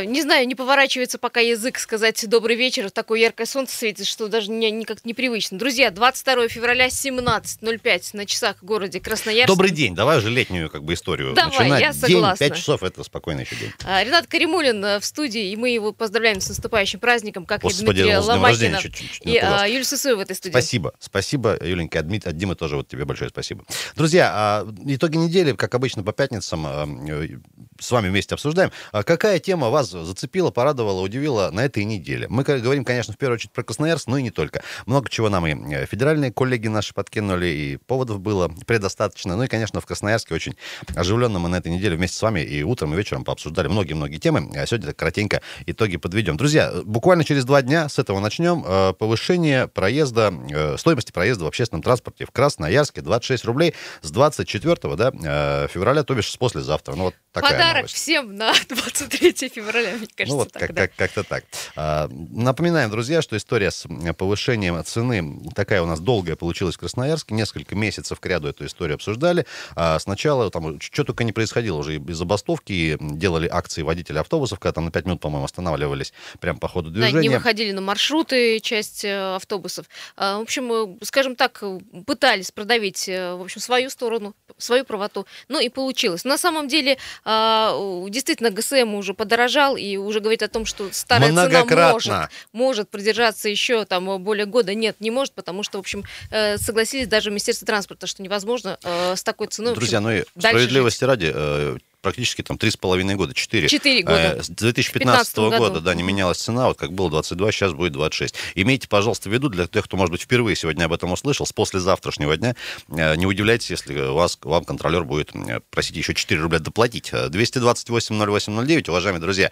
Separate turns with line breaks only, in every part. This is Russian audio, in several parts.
Не знаю, не поворачивается пока язык сказать добрый вечер. Такое яркое солнце светит, что даже мне никак непривычно. Друзья, 22 февраля, 17:05 на часах в городе Красноярск.
Добрый день. Давай уже летнюю историю начинать.
Я согласна.
День, 5 часов, это спокойный еще день.
Ренат Каримулин в студии, и мы его поздравляем с наступающим праздником, как
Господи,
и Дмитрия Ломакина
и
Юлия Сысоева в этой студии.
Спасибо, Юленька, от Димы тоже тебе большое спасибо. Друзья, итоги недели, как обычно, по пятницам с вами вместе обсуждаем. Какая тема вас зацепила, порадовала, удивила на этой неделе? Мы говорим, конечно, в первую очередь про Красноярск, но и не только. Много чего нам и федеральные коллеги наши подкинули, и поводов было предостаточно. Ну и, конечно, в Красноярске очень оживленно мы на этой неделе вместе с вами и утром, и вечером пообсуждали многие-многие темы. А сегодня коротенько итоги подведем. Друзья, буквально через 2 дня с этого начнем. Повышение стоимости проезда в общественном транспорте в Красноярске 26 рублей с 24 февраля, то бишь с послезавтра. Ну, вот такая
подарок
новость.
Всем на 23 февраля, мне кажется.
Ну вот как-то так. Напоминаем, друзья, что история с повышением цены такая у нас долгая получилась в Красноярске. Несколько месяцев кряду эту историю обсуждали. Сначала там что только не происходило. Уже и забастовки, делали акции водителей автобусов, когда там на 5 минут, по-моему, останавливались прямо по ходу движения.
Да, не выходили на маршруты часть автобусов. В общем, скажем так, пытались продавить, в общем, свою сторону, свою правоту. Ну и получилось. На самом деле, действительно, ГСМ уже подорожал и уже говорит о том, что старая цена может продержаться еще там более года. Нет, не может, потому что, в общем, согласились даже Министерство транспорта, что невозможно с такой ценой.
Друзья, ну и справедливости ради, практически там 3,5 года, 4.
4 года.
С 2015 года, да, не менялась цена, вот как было 22, сейчас будет 26. Имейте, пожалуйста, в виду, для тех, кто, может быть, впервые сегодня об этом услышал, с послезавтрашнего дня, не удивляйтесь, если вам контролер будет просить еще 4 рубля доплатить. 228-08-09, уважаемые друзья,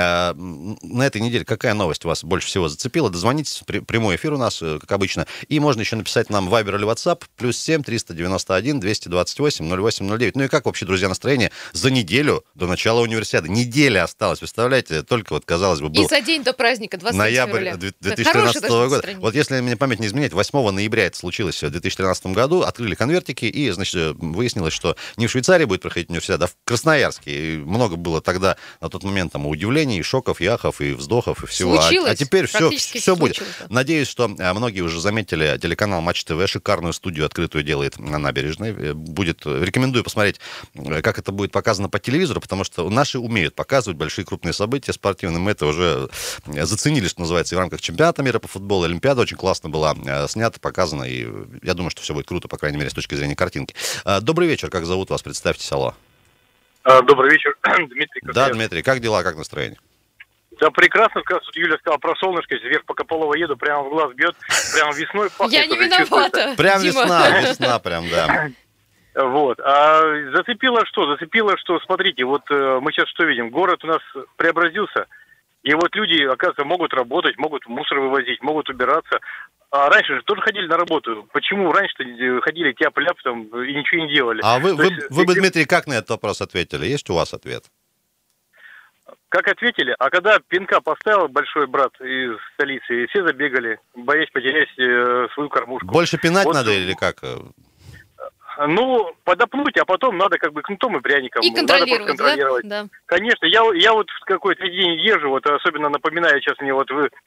на этой неделе какая новость вас больше всего зацепила? Дозвонитесь, прямой эфир у нас, как обычно, и можно еще написать нам в Viber или WhatsApp, +7 391 228 08-09. Ну и как вообще, друзья, настроение за неделю до начала универсиады? Неделя осталась, представляете? Только вот, казалось бы, был...
И за день до праздника, 23
ноябрь
февраля.
2013 года. Вот если мне память не изменяет, 8 ноября это случилось в 2013 году, открыли конвертики, и, значит, выяснилось, что не в Швейцарии будет проходить универсиада, а в Красноярске. И много было тогда, на тот момент, там, удивлений, и шоков, и ахов, и вздохов, и всего. А теперь все будет. Надеюсь, что многие уже заметили, телеканал Матч ТВ шикарную студию открытую делает на набережной. Рекомендую посмотреть, как это будет показано по телевизору, потому что наши умеют показывать большие крупные события спортивные. Мы это уже заценили, что называется, и в рамках чемпионата мира по футболу. Олимпиада очень классно была снята, показана, и я думаю, что все будет круто, по крайней мере, с точки зрения картинки. Добрый вечер, как зовут вас? Представьтесь, алло.
Добрый вечер, Дмитрий.
Да, Дмитрий, как дела, как настроение?
Да прекрасно, как Юля сказала про солнышко, вверх по Кополово еду, прямо в глаз бьет, прямо весной пахнет.
Я не виновата.
Прям весна прям, да.
Вот. А зацепило, что, смотрите, вот мы сейчас что видим, город у нас преобразился, и вот люди, оказывается, могут работать, могут мусор вывозить, могут убираться. А раньше же тоже ходили на работу. Почему раньше-то ходили тяп-ляп там и ничего не делали?
А вы бы, Дмитрий, как на этот вопрос ответили? Есть у вас ответ?
Как ответили? А когда пинка поставил большой брат из столицы, и все забегали, боясь потерять свою кормушку.
Больше пинать вот надо или как?
Ну, подопнуть, а потом надо как бы кнутом и пряником.
И контролировать,
да? Конечно. Я вот в какой-то день езжу, вот особенно напоминаю сейчас мне вот вы...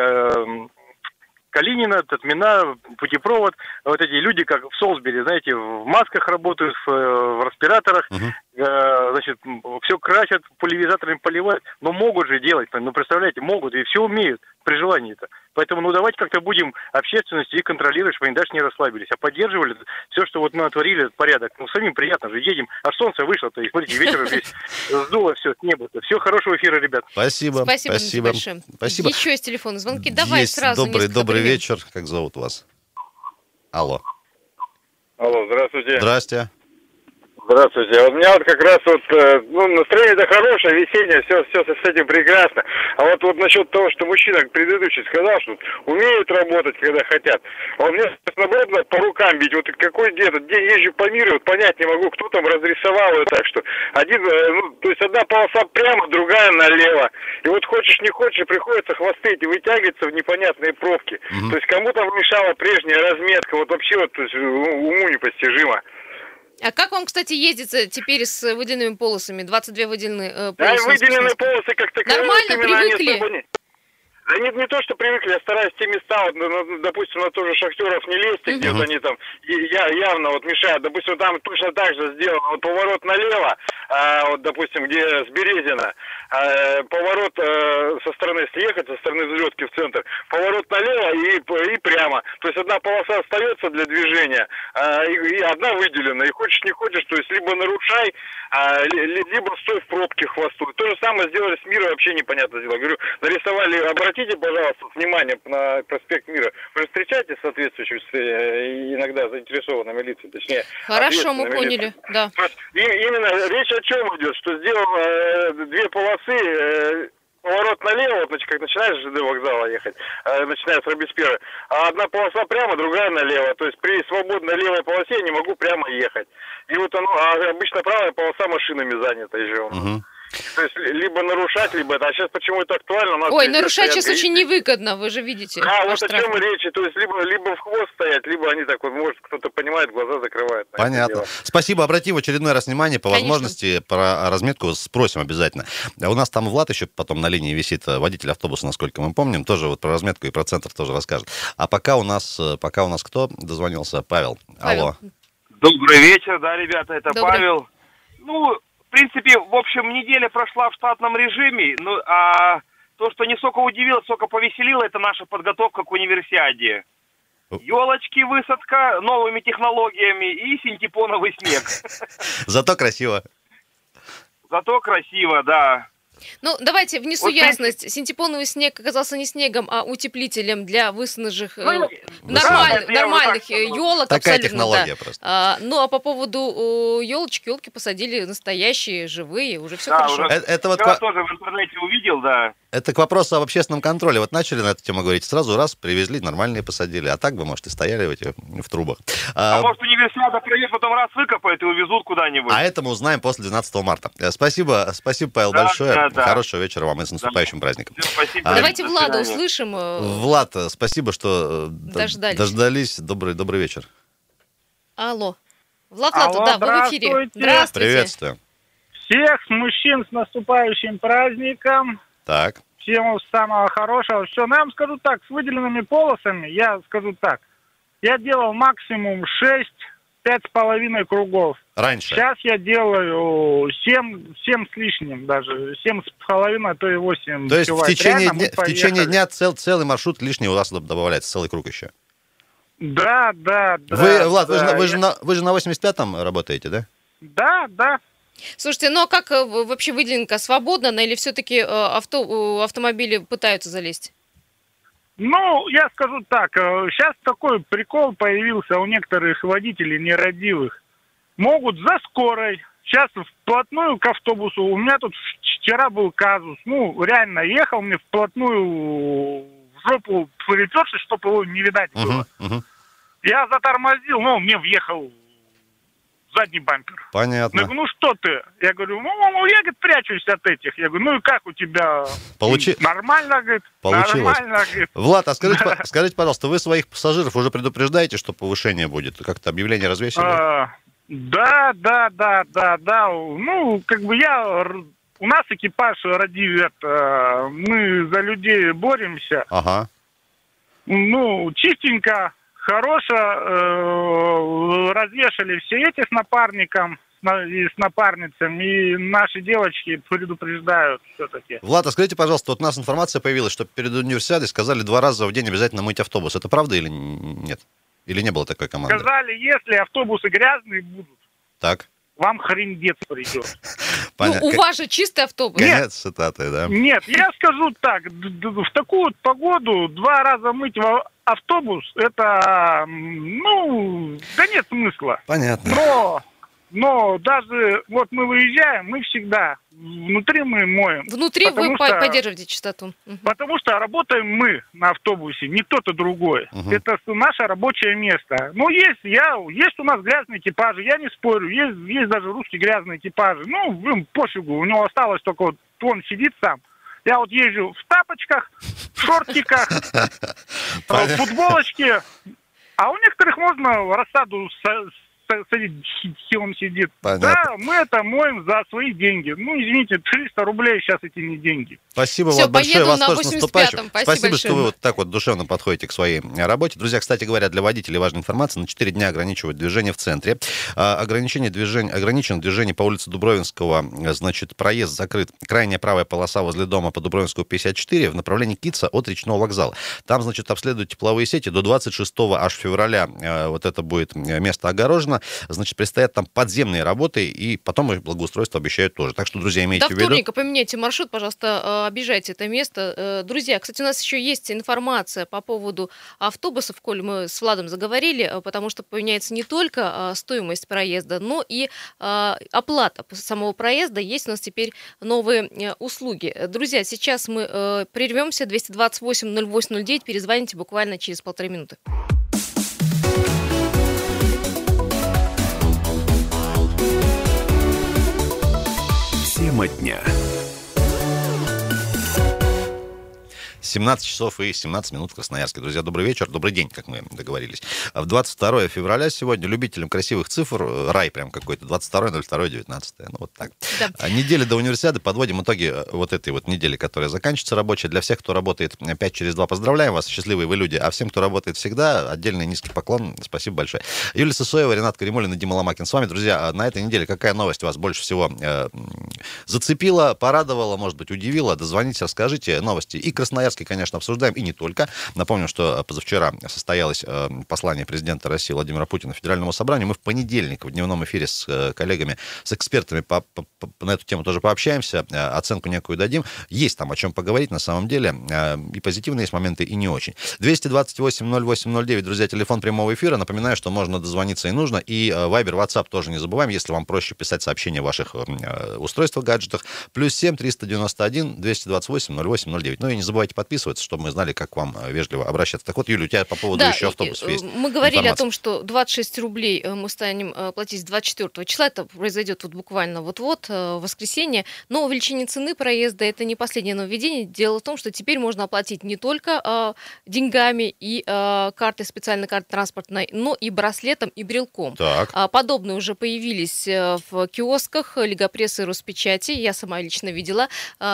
Калинина, Татмина, путепровод, вот эти люди, как в Солсбери, знаете, в масках работают, в респираторах, значит, все красят, пульверизаторами поливают, но могут же делать, ну, представляете, могут, и все умеют при желании-то. Поэтому, ну, давайте как-то будем общественностью их контролировать, чтобы они даже не расслабились, а поддерживали все, что вот мы натворили, этот порядок. Ну, самим приятно же, едем, а солнце вышло-то, и смотрите, ветер весь сдуло все с неба-то. Всего хорошего эфира, ребят.
Спасибо.
Спасибо.
Еще
есть телефонные звонки, давай
есть
сразу.
Добрый вечер, как зовут вас? Алло.
Алло, здравствуйте.
Здрасте.
Здравствуйте. У меня вот как раз вот, настроение-то хорошее, весеннее, все с этим прекрасно. А вот насчет того, что мужчина предыдущий сказал, что умеют работать, когда хотят. А у меня, наоборот, по рукам бить. Вот какой где-то день езжу по миру, вот понять не могу, кто там разрисовал ее так, что то есть одна полоса прямо, другая налево. И вот хочешь не хочешь, приходится хвосты эти вытягиваться в непонятные пробки. То есть кому-то мешала прежняя разметка, вот вообще вот, то есть, уму непостижимо.
А как вам, кстати, ездится теперь с выделенными полосами? 22 выделенные полосы.
Да, выделенные полосы как таковые.
Нормально, привыкли?
Они не то, что привыкли, я стараюсь те места, вот, допустим, на тоже шахтеров не лезть, где вот они там явно вот мешают. Допустим, там точно так же сделано. Вот поворот налево, вот, допустим, где с Березина, поворот со стороны, если ехать, со стороны взлетки в центр, поворот налево и прямо. То есть одна полоса остается для движения, и одна выделена. И хочешь не хочешь, то есть либо нарушай, либо стой в пробке хвосту. То же самое сделали с Мира, вообще непонятно дело. Говорю, нарисовали, обратите, пожалуйста, внимание на проспект Мира. Вы же встречаетесь с соответствующими иногда заинтересованными лицами, точнее.
Хорошо, мы поняли, да.
Именно речь о чем идет, что сделал две полосы, поворот налево, вот, значит, как начинаешь с ЖД вокзала ехать, начиная с Робеспьера, а одна полоса прямо, другая налево. То есть при свободной левой полосе я не могу прямо ехать. И вот оно, обычно правая полоса машинами занята еще. То есть либо нарушать, либо это. А сейчас почему это актуально?
Ой, нарушать сейчас очень невыгодно, вы же видите.
Вот о чем речь. То есть либо в хвост стоять, либо они так вот, может, кто-то понимает, глаза закрывает.
Понятно. Спасибо. Обратим в очередной раз внимание. По возможности про разметку спросим обязательно. У нас там Влад еще потом на линии висит, водитель автобуса, насколько мы помним. Тоже вот про разметку и про центр тоже расскажет. А пока у нас кто дозвонился? Павел. Алло.
Добрый вечер, да, ребята, это
Добрый.
Павел. В принципе, в общем, неделя прошла в штатном режиме, а то, что не столько удивило, столько повеселило, это наша подготовка к универсиаде. Елочки, высадка новыми технологиями и синтепоновый снег.
Зато красиво.
Зато красиво, да.
Ну, давайте внесу ясность. Синтепоновый снег оказался не снегом, а утеплителем для высаженных нормальных елок.
Такая технология просто.
Ну, а по поводу елки посадили настоящие, живые, уже все хорошо.
Это вот тоже в интернете увидел, да.
Это к вопросу об общественном контроле. Вот начали на эту тему говорить, сразу раз привезли, нормальные посадили. А так бы, может, и стояли в трубах.
Может, универсиада пройдет, потом раз выкопают и увезут куда-нибудь.
А это мы узнаем после 12 марта. Спасибо, Павел, большое. Да. Хорошего вечера вам и с наступающим праздником.
Спасибо.
Давайте Влада услышим.
Влад, спасибо, что дождались. Добрый вечер.
Алло. Влад, да, вы в эфире. Здравствуйте.
Приветствую.
Всех мужчин с наступающим праздником.
Так.
Всем самого хорошего. Все, но я вам скажу так, с выделенными полосами, я делал максимум 6-5,5 кругов.
Раньше.
Сейчас я делаю 7 с лишним даже. 7,5, а то и 8.
То есть в течение дня целый маршрут лишний у вас добавляется, целый круг еще?
Да.
Влад, вы же на 85-м работаете, да?
Да.
Слушайте, ну а как вообще выделенка? Свободна она или все-таки автомобили пытаются залезть?
Ну, я скажу так, сейчас такой прикол появился у некоторых водителей нерадивых. Могут за скорой, сейчас вплотную к автобусу, у меня тут вчера был казус, реально ехал мне вплотную в жопу припершись, чтобы его не видать было. Я затормозил, мне въехал задний бампер.
Понятно.
Я говорю, что ты? Я говорю, я, прячусь от этих. Я говорю, и как у тебя? Нормально, говорит.
Получилось.
Нормально, говорит.
Влад, а скажите, пожалуйста, вы своих пассажиров уже предупреждаете, что повышение будет? Как-то объявление развесили?
Да. У нас экипаж радивет, мы за людей боремся.
Ага.
Чистенько. Хорошо, развешали все эти с напарником и с напарницами, и наши девочки предупреждают все-таки.
Влад, а скажите, пожалуйста, вот у нас информация появилась, что перед универсиадой сказали 2 раза в день обязательно мыть автобус. Это правда или нет? Или не было такой команды?
Сказали, если автобусы грязные будут,
так,
вам хрендец придет.
У вас же чистый автобус.
Конец цитаты, да?
Нет, я скажу так, в такую вот погоду 2 раза мыть автобус, это, да нет смысла.
Понятно.
Но даже вот мы выезжаем, мы всегда внутри мы моем.
Внутри вы поддерживаете чистоту.
Потому что работаем мы на автобусе, не кто-то другой. Это наше рабочее место. Есть у нас грязные экипажи, я не спорю, есть даже русские грязные экипажи. Им пофигу, у него осталось только вот он сидит сам. Я вот езжу в тапочках, в шортиках, в футболочке. А у некоторых можно рассаду хилом сидит.
Понятно.
Да, мы это моем за свои деньги. Ну, извините, 300 рублей сейчас эти не деньги.
Спасибо
Всё,
вам большое. Вас
на
тоже с наступающим.
85-м.
Спасибо, что вы
большое.
вот так вот душевно подходите к своей работе. Друзья, кстати говоря, для водителей важная информация. На 4 дня ограничивают движение в центре. Ограничено движение по улице Дубровинского. Значит, проезд закрыт. Крайняя правая полоса возле дома по Дубровинскому 54 в направлении Китца от Речного вокзала. Там, значит, обследуют тепловые сети до 26 аж февраля. Вот это будет место огорожено. Значит, предстоят там подземные работы, и потом их благоустройство обещают тоже. Так что, друзья, имейте в виду.
До вторника поменяйте маршрут, пожалуйста, объезжайте это место. Друзья, кстати, у нас еще есть информация по поводу автобусов, коль мы с Владом заговорили, потому что поменяется не только стоимость проезда, но и оплата самого проезда. Есть у нас теперь новые услуги. Друзья, сейчас мы прервемся. 228-08-09. Перезвоните буквально через 1,5 минуты.
Тема дня.
17 часов и 17 минут в Красноярске. Друзья, добрый вечер, добрый день, как мы договорились. В 22 февраля сегодня любителям красивых цифр, рай прям какой-то, 22.02.19. Ну, вот так. Да. Неделя до универсиады, подводим итоги вот этой вот недели, которая заканчивается рабочая. Для всех, кто работает 5 через 2, поздравляем вас, счастливые вы люди. А всем, кто работает всегда, отдельный низкий поклон, спасибо большое. Юлия Сысоева, Ренат Каримуллин и Дима Ломакин с вами. Друзья, на этой неделе какая новость вас больше всего зацепила, порадовала, может быть, удивила? Дозвоните, расскажите новости. И Красноярск, конечно, обсуждаем, и не только. Напомню, что позавчера состоялось послание президента России Владимира Путина Федеральному собранию. Мы в понедельник в дневном эфире с коллегами, с экспертами на эту тему тоже пообщаемся, оценку некую дадим. Есть там о чем поговорить на самом деле. И позитивные есть моменты, и не очень. 228-08-09, друзья, телефон прямого эфира. Напоминаю, что можно дозвониться и нужно. И Viber, WhatsApp тоже не забываем, если вам проще писать сообщения в ваших устройствах, гаджетах. +7 391 228 08-09. Ну и не забывайте подписываться, чтобы мы знали, как к вам вежливо обращаться. Так вот, Юля, у тебя по поводу еще автобусов есть
мы говорили
информация.
о том, что 26 рублей мы станем платить с 24 числа. Это произойдет вот буквально вот-вот, в воскресенье. Но увеличение цены проезда – это не последнее нововведение. Дело в том, что теперь можно оплатить не только деньгами и картой, специальной картой транспортной, но и браслетом, и брелком.
Так.
Подобные уже появились в киосках Лигопресс и Роспечати. Я сама лично видела.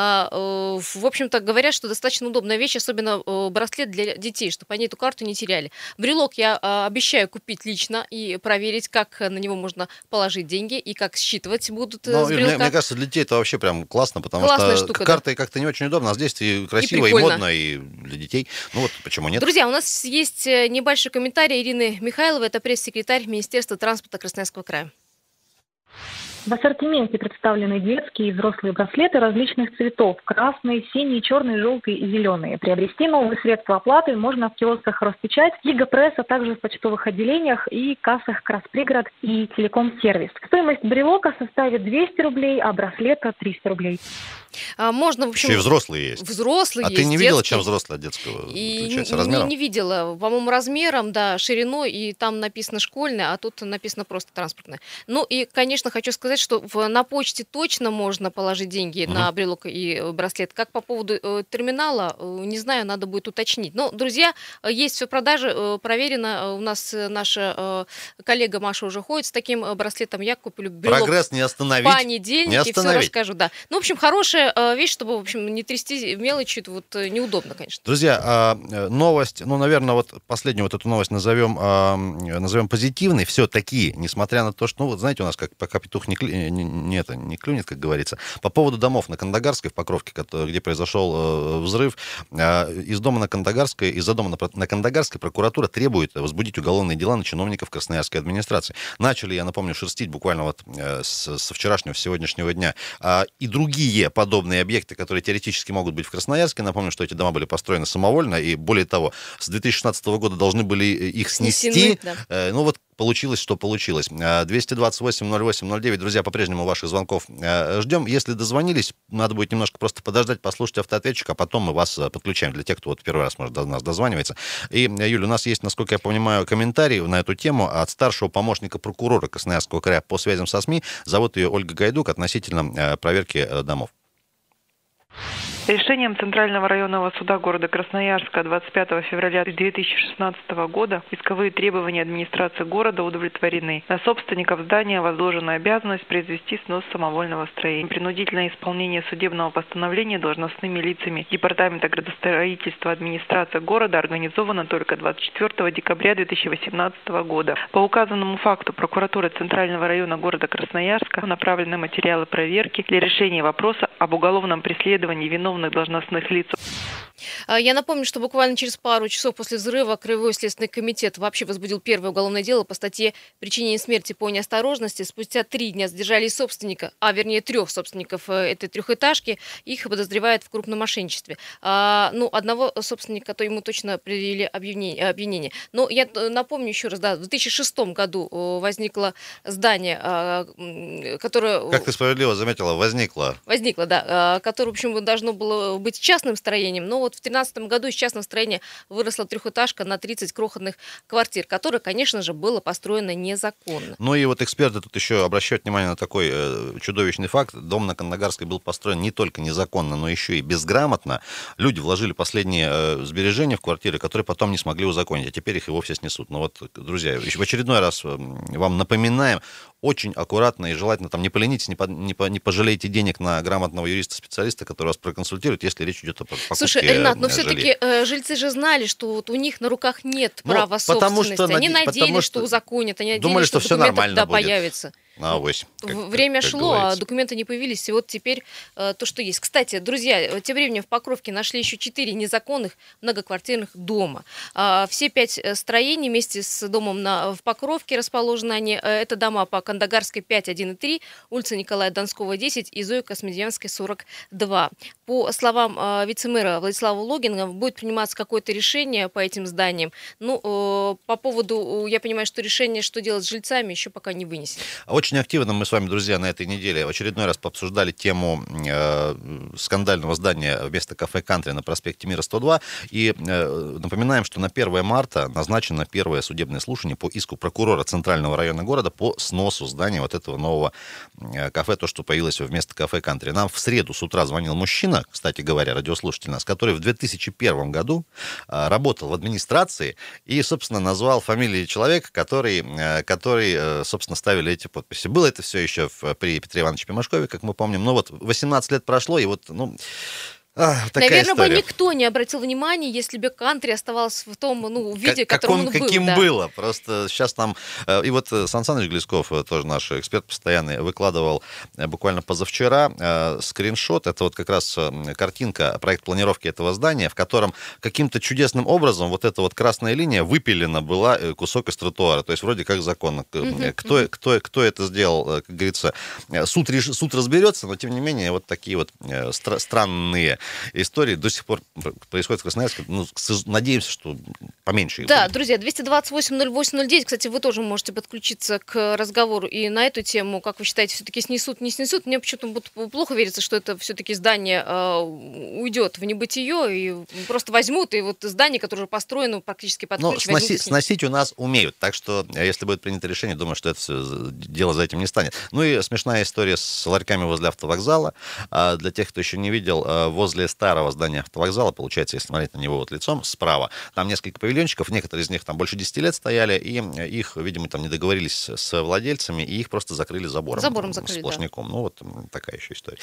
В общем-то, говорят, что достаточно удобная вещь, особенно браслет для детей, чтобы они эту карту не теряли. Брелок я обещаю купить лично и проверить, как на него можно положить деньги и как считывать будут с брелка.
Мне кажется, для детей это вообще прям классно, потому
Классная
что
штука,
картой как-то не очень удобно, а здесь и красиво, и модно, и для детей. Ну вот почему нет?
Друзья, у нас есть небольшой комментарий Ирины Михайловой, это пресс-секретарь Министерства транспорта Красноярского края.
В ассортименте представлены детские и взрослые браслеты различных цветов – красные, синие, черные, желтые и зеленые. Приобрести новые средства оплаты можно в киосках «Роспечать», «Лигопресс», а также в почтовых отделениях и кассах «Красприград» и «Телеком-сервис». Стоимость брелока составит 200 рублей, а браслета – 300 рублей.
Можно, в общем...
Еще и взрослые есть.
Взрослые есть,
ты не видела,
детские.
чем взрослый от детского отличается?
И
Размером?
не видела. По-моему, размером, да, шириной, и там написано школьное, а тут написано просто транспортное. Ну и, конечно, хочу сказать, что на почте точно можно положить деньги на брелок и браслет. Как по поводу терминала, не знаю, надо будет уточнить. Но, друзья, есть все продажи, проверено. У нас наша коллега Маша уже ходит с таким браслетом. Я куплю брелок.
Прогресс не остановить.
В понедельник, и все расскажу, да. Ну, в общем, хорошая вещь, чтобы, в общем, не трясти мелочи, вот неудобно, конечно.
Друзья, новость, ну, наверное, вот последнюю вот эту новость назовем позитивной. Все-таки, несмотря на то, что, ну, вот знаете, у нас как пока петух не клюнет, как говорится. По поводу домов на Кандагарской, в Покровке, где произошел взрыв, из дома на Кандагарской, из-за дома на Кандагарской прокуратура требует возбудить уголовные дела на чиновников Красноярской администрации. Начали, я напомню, шерстить буквально вот со вчерашнего, с сегодняшнего дня и другие подобные объекты, которые теоретически могут быть в Красноярске. Напомню, что эти дома были построены самовольно, и более того, с 2016 года должны были их снести. Да. Ну вот получилось, что получилось. 228-08-09. Друзья, по-прежнему ваших звонков ждем. Если дозвонились, надо будет немножко просто подождать, послушать автоответчик, а потом мы вас подключаем для тех, кто вот первый раз, может, до нас дозванивается. И, Юля, у нас есть, насколько я понимаю, комментарий на эту тему от старшего помощника прокурора Красноярского края по связям со СМИ. Зовут ее Ольга Гайдук относительно проверки домов.
Решением Центрального районного суда города Красноярска 25 февраля 2016 года исковые требования администрации города удовлетворены. На собственников здания возложена обязанность произвести снос самовольного строения. Принудительное исполнение судебного постановления должностными лицами Департамента градостроительства администрации города организовано только 24 декабря 2018 года. По указанному факту прокуратура Центрального района города Красноярска направлены материалы проверки для решения вопроса об уголовном преследовании виновных должностных лиц.
Я напомню, что буквально через пару часов после взрыва Краевой следственный комитет вообще возбудил первое уголовное дело по статье «Причинение смерти по неосторожности». Спустя 3 дня задержали собственника, вернее 3 собственников этой трехэтажки. Их подозревают в крупном мошенничестве. Одного собственника, то ему точно предъявили обвинение. Но я напомню еще раз, в 2006 году возникло здание, которое...
Как ты справедливо заметила, возникло,
да. Которое, в общем, должно было быть частным строением, но вот в 2013 году из частного строения выросла трехэтажка на 30 крохотных квартир, которое, конечно же, было построено незаконно.
Ну и вот эксперты тут еще обращают внимание на такой чудовищный факт. Дом на Кандагарской был построен не только незаконно, но еще и безграмотно. Люди вложили последние сбережения в квартиры, которые потом не смогли узаконить, а теперь их и вовсе снесут. Но вот, друзья, в очередной раз вам напоминаем, очень аккуратно и желательно там не поленитесь, не пожалейте денег на грамотного юриста-специалиста, который вас проконсультирует, если речь идет о покупке.
Слушай, Ренат, но все-таки жильцы же знали, что вот у них на руках нет права собственности. Они надеялись, что узаконят, они надеялись, что документы туда появятся. Время шло, а документы не появились, и вот теперь то, что есть. Кстати, друзья, тем временем в Покровке нашли еще 4 незаконных многоквартирных дома. Все 5 строений вместе с домом в Покровке расположены они. Это дома по Кандагарской 5, 1 и 3, улица Николая Донского 10 и Зои Космодемьянской 42. По словам вице-мэра Владислава Логина, будет приниматься какое-то решение по этим зданиям. По поводу, я понимаю, что решение, что делать с жильцами, еще пока не вынесено.
Очень активно мы с вами, друзья, на этой неделе в очередной раз пообсуждали тему скандального здания вместо кафе «Кантри» на проспекте Мира 102. И напоминаем, что на 1 марта назначено первое судебное слушание по иску прокурора Центрального района города по сносу здания вот этого нового кафе, то, что появилось вместо кафе «Кантри». Нам в среду с утра звонил мужчина, кстати говоря, радиослушатель нас, который в 2001 году работал в администрации и, собственно, назвал фамилии человека, который, собственно, ставили эти подписи. Было это все еще при Петре Ивановиче Пимашкове, как мы помним, но вот 18 лет прошло, и вот, такая
наверное,
история.
бы никто не обратил внимания, если бы «Кантри» оставался в том виде, которым он был.
Каким было. Просто сейчас там... И вот Сан Саныч Глесков, тоже наш эксперт постоянный, выкладывал буквально позавчера скриншот. Это вот как раз картинка, проект планировки этого здания, в котором каким-то чудесным образом вот эта вот красная линия выпилена была кусок из тротуара. То есть вроде как законно. Кто это сделал, как говорится, суд разберется, но тем не менее вот такие вот странные истории до сих пор происходят в Красноярске. Надеемся, что поменьше их будет.
Друзья, 228-08-09. Кстати, вы тоже можете подключиться к разговору и на эту тему. Как вы считаете, все-таки снесут, не снесут? Мне почему-то плохо верится, что это все-таки здание уйдет в небытие и просто возьмут, и вот здание, которое уже построено практически под ключ,
сносить у нас умеют. Так что, если будет принято решение, думаю, что это дело за этим не станет. Ну и смешная история с ларьками возле автовокзала. Для тех, кто еще не видел, возле старого здания автовокзала, получается, если смотреть на него вот лицом справа, там несколько павильончиков, некоторые из них там больше 10 лет стояли, и их, видимо, там не договорились с владельцами, и их просто закрыли забором
закрыли,
сплошняком. Да. Вот такая еще история.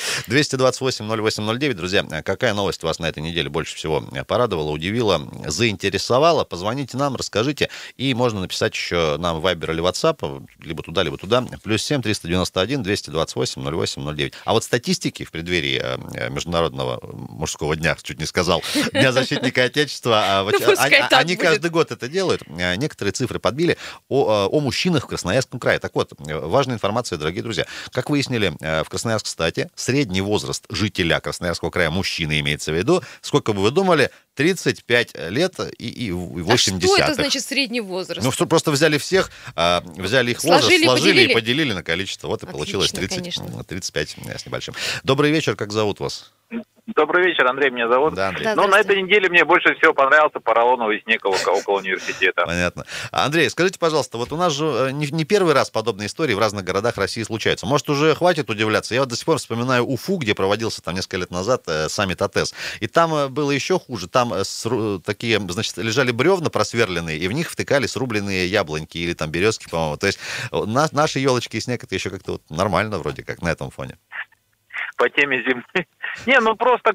228-08-09, друзья, какая новость вас на этой неделе больше всего порадовала, удивила, заинтересовала? Позвоните нам, расскажите, и можно написать еще нам в Viber или WhatsApp, либо туда, +7 391 228 08 09. А вот статистики в преддверии Международного мужского дня, чуть не сказал, Дня защитника Отечества. Они каждый год это делают. Некоторые цифры подбили о мужчинах в Красноярском крае. Так вот, важная информация, дорогие друзья. Как выяснили в Красноярском стате, средний возраст жителя Красноярского края, мужчины имеется в виду, сколько бы вы думали, 35 лет и 80.
Что это значит средний возраст?
Ну, просто взяли всех, взяли их возраст, сложили и поделили на количество. Вот и получилось 35 с небольшим. Добрый вечер, как зовут вас?
Добрый вечер, Андрей меня зовут.
Да, Андрей.
Ну, на этой неделе мне больше всего понравился поролоновый снег около университета.
Понятно. Андрей, скажите, пожалуйста, вот у нас же не первый раз подобные истории в разных городах России случаются. Может, уже хватит удивляться? Я вот до сих пор вспоминаю Уфу, где проводился там несколько лет назад саммит АТЭС. И там было еще хуже. Там такие, значит, лежали бревна просверленные, и в них втыкали срубленные яблоньки или там березки, по-моему. То есть наши елочки и снег, это еще как-то вот нормально вроде как на этом фоне.
По теме зимы. Не, ну просто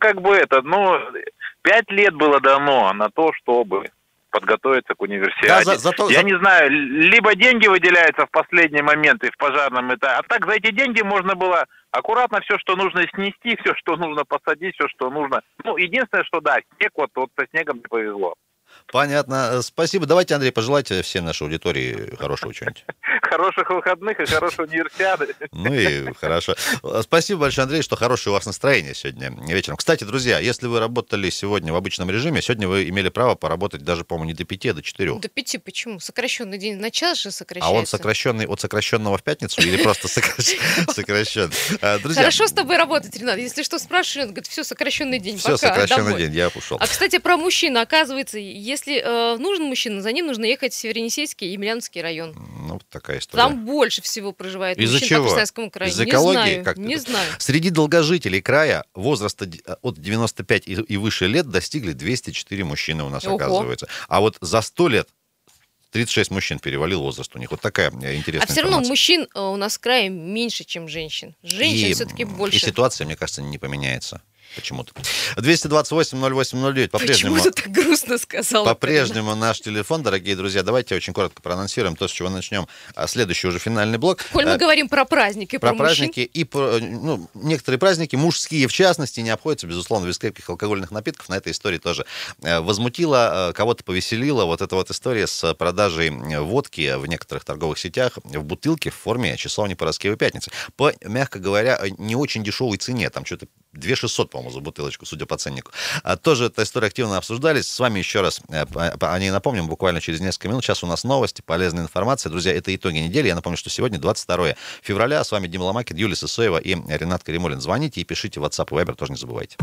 5 лет было дано на то, чтобы подготовиться к универсиаде.
Да,
Я не знаю, либо деньги выделяются в последний момент и в пожарном этапе, а так за эти деньги можно было аккуратно все, что нужно снести, все, что нужно посадить, все, что нужно. Ну, единственное, что да, снег, вот со снегом не повезло.
Понятно. Спасибо. Давайте, Андрей, пожелайте всей нашей аудитории хорошего чего-нибудь.
Хороших выходных и хорошей универсиады.
Ну и хорошо. Спасибо большое, Андрей, что хорошее у вас настроение сегодня вечером. Кстати, друзья, если вы работали сегодня в обычном режиме, сегодня вы имели право поработать даже, по-моему, не до 5, а до 4.
До 5 почему? Сокращенный день на час же сокращается.
А он сокращенный от сокращенного в пятницу или просто сокращенный?
Хорошо с тобой работать, Ренат. Если что спрашиваешь, он говорит, все, сокращенный день.
Все, сокращенный день, я ушел.
А, кстати, про мужчин. Оказывается, если нужен мужчина, за ним нужно ехать в Северонесейский и Емельяновский район.
Ну, такая история.
Там больше всего проживает
мужчин
по Красноярскому краю.
Из-за экологии?
Не знаю.
Среди долгожителей края возраста от 95 и выше лет достигли 204 мужчины у нас, оказывается. А вот за 100 лет 36 мужчин перевалил возраст у них. Вот такая интересная информация.
А все равно мужчин у нас в крае меньше, чем женщин. Женщин все-таки больше.
И ситуация, мне кажется, не поменяется. Почему-то. 228-08-09 по-прежнему.
Почему ты так грустно сказал?
По-прежнему наш телефон, дорогие друзья. Давайте очень коротко проанонсируем то, с чего начнем. Следующий уже финальный блок.
Коль мы говорим про праздники,
про
мужчин.
праздники и про, некоторые праздники, мужские в частности, не обходятся, безусловно, без крепких алкогольных напитков. На этой истории тоже возмутила, кого-то повеселила вот эта вот история с продажей водки в некоторых торговых сетях в бутылке в форме часовни Параскевой Пятницы. По, мягко говоря, не очень дешевой цене. Там что-то 2600, по-моему, за бутылочку, судя по ценнику. Тоже эта история активно обсуждались. С вами еще раз о ней напомним буквально через несколько минут. Сейчас у нас новости, полезная информация. Друзья, это итоги недели. Я напомню, что сегодня 22 февраля. С вами Дима Ломакин, Юлия Сысоева и Ренат Каримулин. Звоните и пишите в WhatsApp и Viber, тоже не забывайте.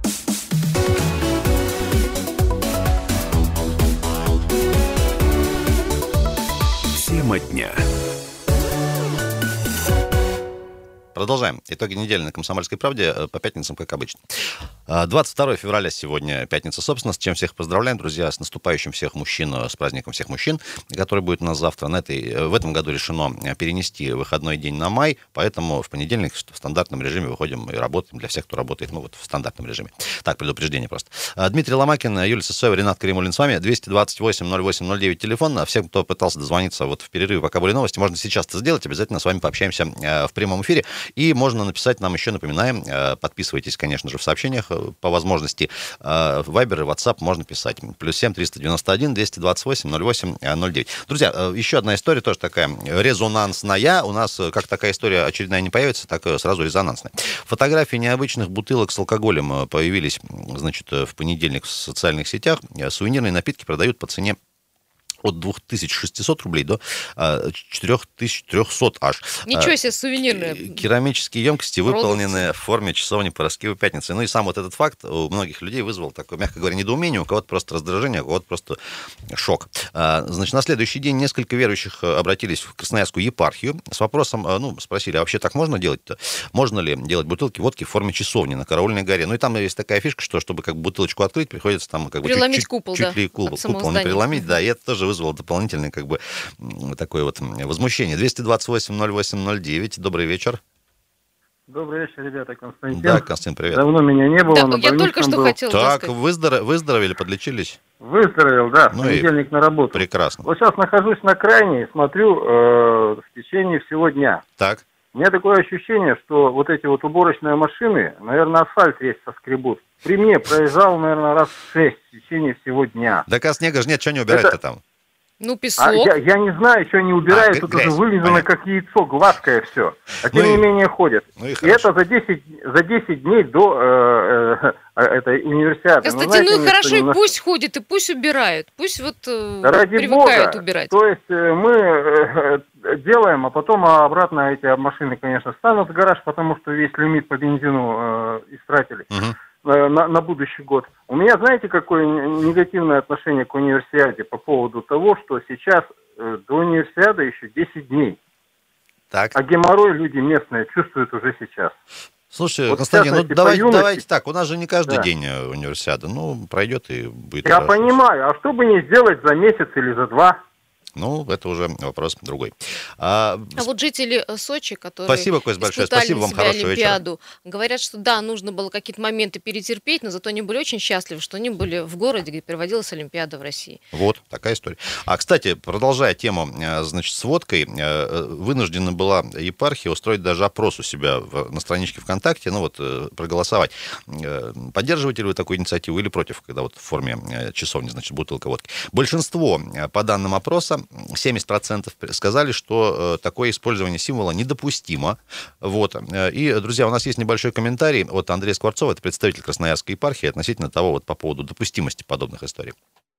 Тема дня.
Продолжаем. Итоги недели на «Комсомольской правде» по пятницам, как обычно. 22 февраля сегодня пятница, собственно, с чем всех поздравляем, друзья, с наступающим всех мужчин, с праздником всех мужчин, который будет у нас завтра. В этом году решено перенести выходной день на май, поэтому в понедельник в стандартном режиме выходим и работаем для всех, кто работает, в стандартном режиме. Так, предупреждение просто. Дмитрий Ломакин, Юлия Сысоева, Ренат Каримулин с вами. 228-08-09 телефон. Всем, кто пытался дозвониться в перерыве, пока были новости, можно сейчас это сделать. Обязательно с вами пообщаемся в прямом эфире. И можно написать нам еще, напоминаем, подписывайтесь, конечно же, в сообщениях по возможности. В Viber и WhatsApp можно писать. +7 391 228 08 09. Друзья, еще одна история тоже такая резонансная. У нас, как такая история очередная не появится, так сразу резонансная. Фотографии необычных бутылок с алкоголем появились, значит, в понедельник в социальных сетях. Сувенирные напитки продают по цене от 2600 рублей до 4300 аж.
Ничего себе, сувенирные.
Керамические емкости, выполненные в форме часовни Параскевой Пятницы. Ну и сам вот этот факт у многих людей вызвал такое, мягко говоря, недоумение, у кого-то просто раздражение, у кого-то просто шок. Значит, на следующий день несколько верующих обратились в Красноярскую епархию с вопросом, спросили, а вообще так можно делать-то? Можно ли делать бутылки водки в форме часовни на Караульной горе? Ну и там есть такая фишка, что чтобы как бы бутылочку открыть, приходится там как бы
переломить купол,
чуть ли купол не переломить, да, и это тоже вызвало дополнительное как бы такое вот возмущение. 228-08-09. Добрый вечер.
Добрый вечер, ребята, Константин.
Да, Константин, привет.
Давно меня не было.
Да, я только что хотел
так,
сказать.
выздоровели, подлечились?
Выздоровел, да, в понедельник на работу.
Прекрасно.
Вот сейчас нахожусь на крайне и смотрю в течение всего дня.
Так.
У меня такое ощущение, что вот эти вот уборочные машины, наверное, асфальт весь соскребут. При мне проезжал, наверное, раз 6 в течение всего дня.
Так а снега же нет, что не убирать-то там?
Ну, песок.
Я не знаю, еще не убирают, тут уже вылизано как яйцо, гладкое все. А тем не менее ходят. И это за 10 дней до этой универсиады.
Кстати, ну и хорошо, и пусть ходят, и пусть убирают. Пусть вот
привыкают убирать. То есть мы делаем, а потом обратно эти машины, конечно, станут в гараж, потому что весь лимит по бензину истратили. На будущий год. У меня, знаете, какое негативное отношение к универсиаде по поводу того, что сейчас до универсиады еще 10 дней.
Так.
А геморрой люди местные чувствуют уже сейчас.
Слушай, вот Константин, ну давайте так, у нас же не каждый день универсиада. Ну, пройдет и будет.
Я понимаю, а что бы не сделать за месяц или за 2?
Ну, это уже вопрос другой.
Вот жители Сочи, которые
спасибо, Кость, большое. Спасибо вам, хорошего
Олимпиаду,
вечера.
говорят, что да, нужно было какие-то моменты перетерпеть, но зато они были очень счастливы, что они были в городе, где проводилась Олимпиада в России.
Вот, такая история. Кстати, продолжая тему, значит, с водкой, вынуждена была епархия устроить даже опрос у себя на страничке ВКонтакте, ну вот, проголосовать. Поддерживаете ли вы такую инициативу или против, когда вот в форме часовни, значит, бутылка водки? Большинство, по данным опроса, 70% сказали, что такое использование символа недопустимо. Вот. И, друзья, у нас есть небольшой комментарий от Андрея Скворцова, это представитель Красноярской епархии, относительно того, вот по поводу допустимости подобных историй.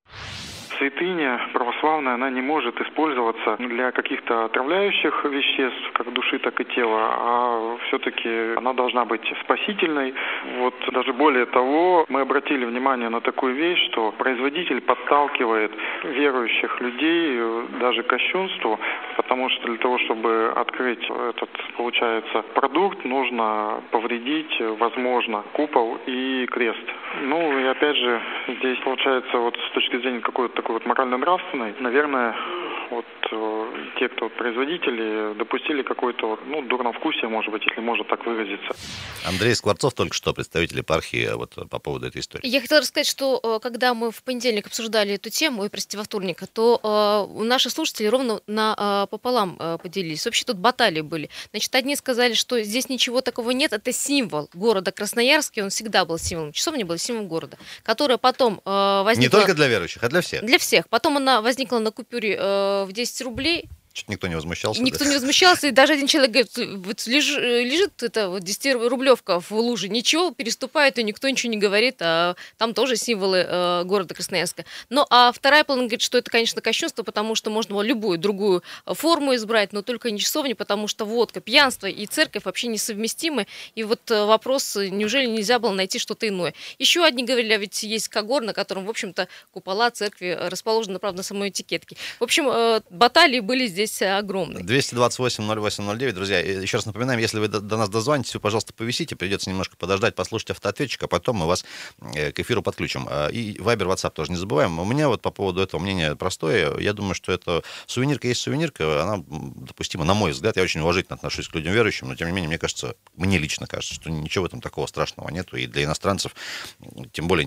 Святыня православная, она не может использоваться для каких-то отравляющих веществ, как души, так и тела, а все-таки она должна быть спасительной. Вот даже более того, мы обратили внимание на такую вещь, что производитель подталкивает верующих людей даже к кощунству, потому что для того, чтобы открыть этот, получается, продукт, нужно повредить, возможно, купол и крест. Ну и опять же, здесь получается вот с точки зрения какой-то такой вот морально-нравственной, наверное, вот те, кто производители, допустили какое-то, ну, дурновкусие, может быть, если можно так выразиться.
Андрей Скворцов только что, представитель епархии, вот по поводу этой истории.
Я хотела рассказать, что когда мы в понедельник обсуждали эту тему, во вторник, то наши слушатели ровно пополам поделились. Вообще тут баталии были. Значит, одни сказали, что здесь ничего такого нет, это символ города Красноярск, он всегда был символом. Часовня была символом города, которая потом возникла...
Не только для верующих, а для всех.
Для всех. Потом она возникла на купюре в 10 рублей.
Чуть никто не возмущался.
Никто не возмущался, и даже один человек говорит, вот лежит эта вот 10-рублевка в луже, ничего, переступает, и никто ничего не говорит, а там тоже символы города Красноярска. Ну, а вторая половина говорит, что это, конечно, кощунство, потому что можно было любую другую форму избрать, но только не часовни, потому что водка, пьянство и церковь вообще несовместимы, и вот вопрос, неужели нельзя было найти что-то иное. Еще одни говорили, а ведь есть Кагор, на котором, в общем-то, купола церкви расположены, правда, на самой этикетке. В общем, баталии были здесь огромный.
228-08-09, друзья, еще раз напоминаем, если вы до нас дозвонитесь, вы, пожалуйста, повисите, придется немножко подождать, послушать автоответчик, а потом мы вас к эфиру подключим. И Вайбер, WhatsApp тоже не забываем. У меня вот по поводу этого мнение простое. Я думаю, что это сувенирка есть сувенирка, она допустима, на мой взгляд. Я очень уважительно отношусь к людям верующим, но, тем не менее, мне лично кажется, что ничего в этом такого страшного нету. И для иностранцев, тем более,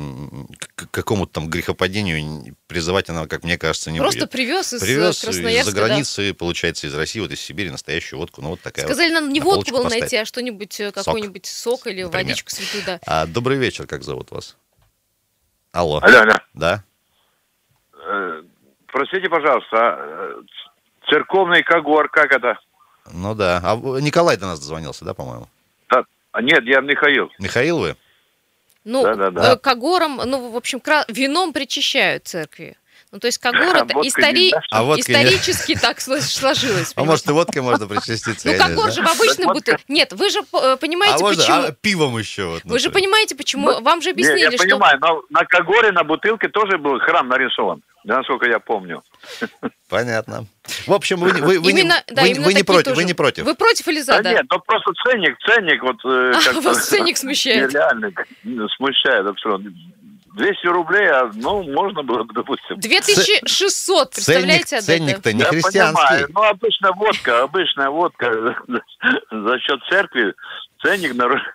к какому-то там грехопадению призывать она, как мне кажется, не
просто
будет.
Привез из Красноярска,
из-за границы, да. Получается, из России, вот из Сибири, настоящую водку. Ну, вот такая.
Сказали,
вот,
надо не водку было найти, а что-нибудь, какой-нибудь сок или
например.
водичку святую, да.
Добрый вечер, как зовут вас? Алло.
Алло.
Да?
Простите, пожалуйста, церковный Кагор, как это?
Ну да. А Николай до нас дозвонился, да, по-моему?
Да. Нет, я Михаил.
Михаил вы?
Ну, да. Кагором, ну, в общем, вином причащают церкви. Ну, то есть Кагор это исторически так сложилось.
А может, и водкой можно причаститься?
Ну, Кагор же в обычной бутылке. Нет, вы же понимаете, почему...
А пивом еще.
Вы же понимаете, почему... Вам же объяснили, что...
Я понимаю, но на Кагоре, на бутылке тоже был храм нарисован, насколько я помню.
Понятно. В общем, вы не против.
Вы против или за?
Да нет, ну просто ценник вот...
Вас ценник смущает?
Нереально смущает абсолютно. 200 рублей, ну, можно было бы, допустим.
2600, представляете?
Ценник-то не христианский.
Ну, обычная водка за счет церкви. Ценник,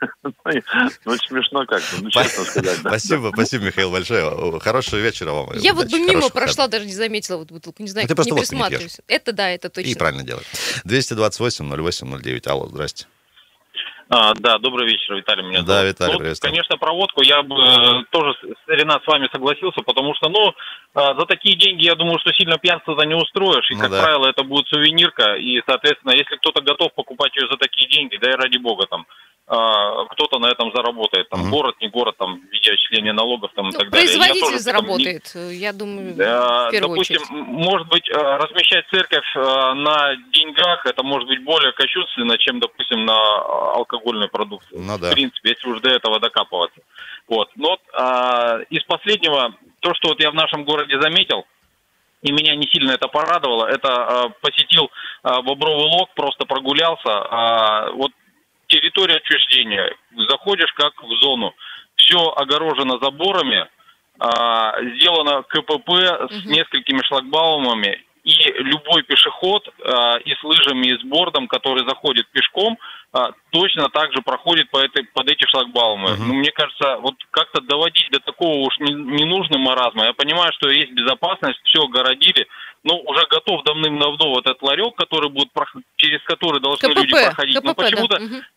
ну, смешно как-то, ну, честно сказать.
Спасибо, Михаил, большое. Хорошего вечера вам.
Я вот бы мимо прошла, даже не заметила вот бутылку, не знаю, как не присматриваюсь. Это да, это точно.
И правильно делать. 228-08-09, алло, здрасте.
Да, добрый вечер, Виталий меня зовут.
Да, Виталий, приветствую.
Конечно, про водку я бы тоже, Ренат, с вами согласился, потому что, за такие деньги, я думаю, что сильно пьянство-то не устроишь, и, как правило, это будет сувенирка, и, соответственно, если кто-то готов покупать ее за такие деньги, да и ради бога, там, кто-то на этом заработает, там, город, не город, там, в виде отчисления налогов, там, и так далее.
Производитель заработает, я думаю, в первую очередь.
Допустим, может быть, размещать церковь на деньгах, это может быть более кощунственно, чем, допустим, на алкогольную продукцию. В принципе, если уж до этого докапываться. Вот. Но из последнего, то, что вот я в нашем городе заметил, и меня не сильно это порадовало, это посетил Бобровый Лог, просто прогулялся, вот территория отчуждения, заходишь как в зону, все огорожено заборами, сделано КПП с несколькими шлагбаумами, и любой пешеход и с лыжами, и с бордом, который заходит пешком, точно так же проходит под эти шлагбаумы. Мне кажется, вот как-то доводить до такого уж ненужного маразма. Я понимаю, что есть безопасность, все огородили, но уже готов давным-давно вот этот ларек, который будет через который должны люди проходить.
КПП,
но почему-то,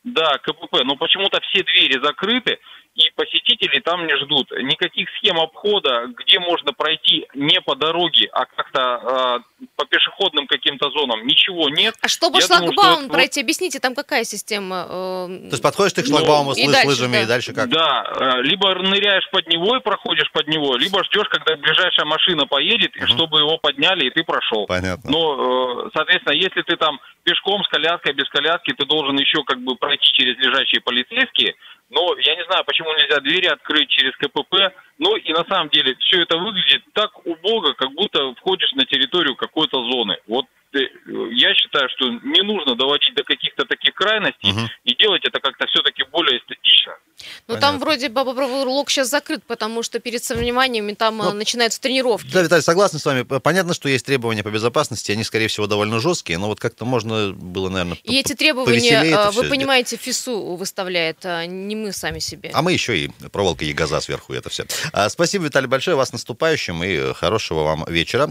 КПП, но почему-то все двери закрыты, и посетители там не ждут. Никаких схем обхода, где можно пройти не по дороге, а как-то по пешеходным каким-то зонам, ничего нет.
А чтобы шлагбаум пройти, объясните, там какая система?
То есть подходишь ты к шлагбауму с лыжами, и дальше как?
Да, либо ныряешь под него и проходишь под него, либо ждешь, когда ближайшая машина поедет, и чтобы его подняли, и ты прошел.
Понятно.
Но, соответственно, если ты там пешком, с коляской, без коляски, ты должен еще как бы пройти через лежачие полицейские. Но я не знаю, почему нельзя двери открыть через КПП. Ну и на самом деле все это выглядит так убого, как будто входишь на территорию какой-то зоны. Вот я считаю, что не нужно доводить до каких-то таких крайностей и делать это как-то все-таки более эстетично.
Ну там вроде Бобровый Лог сейчас закрыт, потому что перед соревнованиями там начинаются тренировки.
Да, Виталий, согласен с вами. Понятно, что есть требования по безопасности, они, скорее всего, довольно жесткие, но вот как-то можно было, наверное,
и эти требования, вы понимаете, ФИСУ выставляет, а не мы сами себе.
А мы еще и проволока ягоза сверху, это все. Спасибо, Виталий, большое, вас с наступающим и хорошего вам вечера.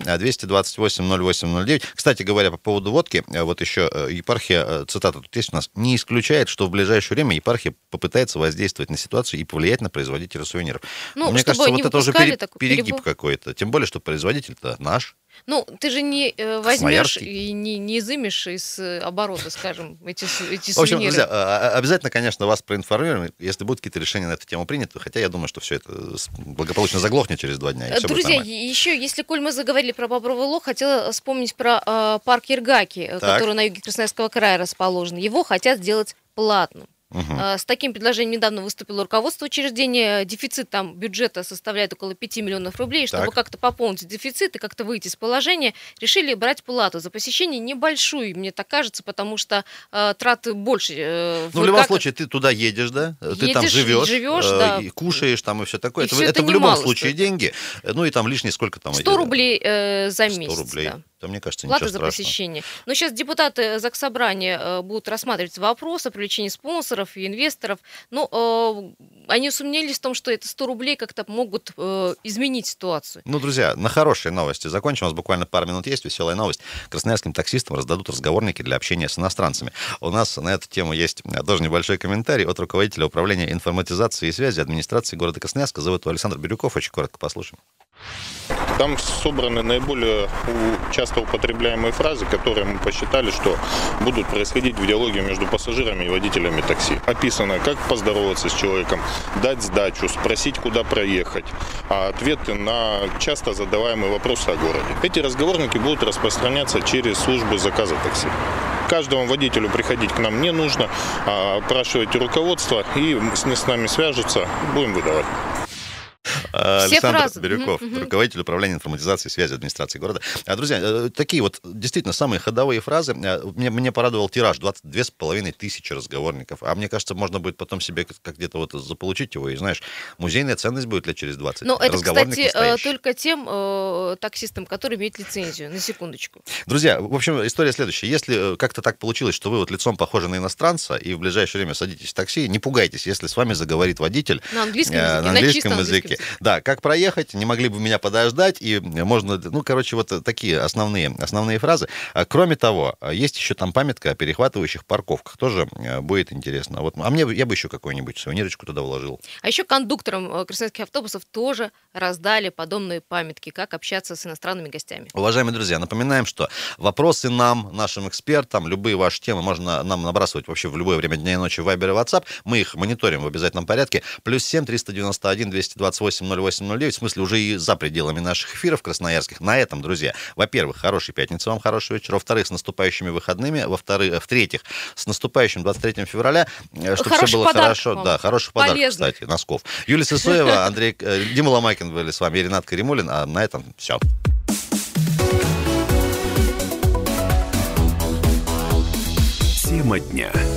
228-08-09. Кстати говоря, по поводу водки, вот еще епархия, цитата тут есть у нас, не исключает, что в ближайшее время епархия попытается воздействовать на ситуацию и повлиять на производителей сувениров.
Ну,
мне кажется, вот это уже перегиб какой-то. Тем более, что производитель-то наш.
Ну, ты же не возьмешь и не изымешь из оборота, скажем, эти сувениры.
В общем, друзья, обязательно, конечно, вас проинформируем, если будут какие-то решения на эту тему приняты, хотя я думаю, что все это благополучно заглохнет через 2 дня.
Друзья, еще, если, коль мы заговорили про Бобровый Лог, хотела вспомнить про парк Ергаки, который на юге Красноярского края расположен. Его хотят сделать платным. С таким предложением недавно выступило руководство учреждения. Дефицит там бюджета составляет около 5 миллионов рублей. Чтобы как-то пополнить дефицит и как-то выйти из положения, решили брать плату за посещение небольшую, мне так кажется, потому что траты больше.
Ну, в любом случае, ты туда едешь, да? Ты там живешь да. И кушаешь там и все такое. Это в любом случае деньги. Ну и там лишние сколько там?
100 рублей за месяц.
100 рублей.
Да.
Там, мне кажется,
плата
ничего
за
страшного.
посещение. Но сейчас депутаты Заксобрания будут рассматривать вопрос о привлечении спонсоров и инвесторов. Но они усомнились в том, что это 100 рублей как-то могут изменить ситуацию.
Ну, друзья, на хорошие новости закончим. У нас буквально пару минут есть. Веселая новость. Красноярским таксистам раздадут разговорники для общения с иностранцами. У нас на эту тему есть тоже небольшой комментарий от руководителя управления информатизации и связи администрации города Красноярска. Зовут его Александр Бирюков. Очень коротко послушаем.
Там собраны наиболее часто употребляемые фразы, которые мы посчитали, что будут происходить в диалоге между пассажирами и водителями такси. Описано, как поздороваться с человеком, дать сдачу, спросить, куда проехать, а ответы на часто задаваемые вопросы о городе. Эти разговорники будут распространяться через службу заказа такси. Каждому водителю приходить к нам не нужно, а опрашивайте руководство, и с нами свяжутся, будем выдавать.
Александр Бирюков, руководитель управления информатизации и связи администрации города. Друзья, такие вот действительно самые ходовые фразы. Мне порадовал тираж 22 500 разговорников. А мне кажется, можно будет потом себе как где-то вот заполучить его. И, знаешь, музейная ценность будет лет через 20.
Но это, кстати, только тем таксистам, которые имеют лицензию. На секундочку.
Друзья, в общем, история следующая. Если как-то так получилось, что вы вот лицом похожи на иностранца и в ближайшее время садитесь в такси, не пугайтесь, если с вами заговорит водитель
на английском языке.
Да, как проехать, не могли бы меня подождать, и можно, вот такие основные фразы. Кроме того, есть еще там памятка о перехватывающих парковках, тоже будет интересно. Я бы еще какую-нибудь сувенирочку туда вложил.
А еще кондукторам красноярских автобусов тоже раздали подобные памятки, как общаться с иностранными гостями.
Уважаемые друзья, напоминаем, что вопросы нам, нашим экспертам, любые ваши темы можно нам набрасывать вообще в любое время дня и ночи в Viber и WhatsApp. Мы их мониторим в обязательном порядке. +7 391 228 0809. В смысле, уже и за пределами наших эфиров красноярских. На этом, друзья, во-первых, хорошей пятницы вам, хорошего вечера. Во-вторых, с наступающими выходными. В-третьих, с наступающим 23 февраля. Чтобы все было хорошо. Да, хороших подарков, кстати, носков. Юлия Сысоева, Дима Ломакин были с вами, Ренат Каримулин. А на этом все.
Тема дня.